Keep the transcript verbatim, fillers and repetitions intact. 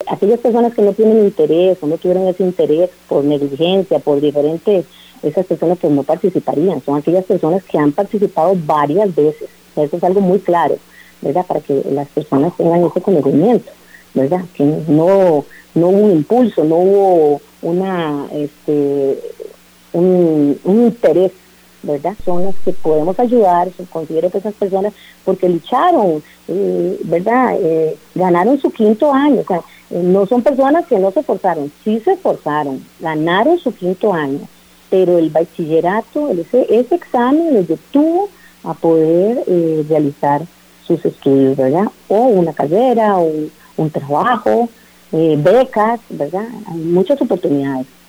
aquellas personas que no tienen interés o no tuvieron ese interés por negligencia, por diferentes, esas personas que no participarían, son aquellas personas que han participado varias veces. Eso es algo muy claro, ¿verdad? Para que las personas tengan ese conocimiento, ¿verdad? Que no, no hubo un impulso, no hubo una, este, un, un interés, ¿verdad? Son las que podemos ayudar, considero que esas personas, porque lucharon, eh, ¿verdad? Eh, ganaron su quinto año, o sea, eh, no son personas que no se esforzaron, sí se esforzaron, ganaron su quinto año, pero el bachillerato, ese, ese examen les detuvo a poder eh, realizar sus estudios, ¿verdad? O una carrera, o un trabajo, eh, becas, ¿verdad? Hay muchas oportunidades.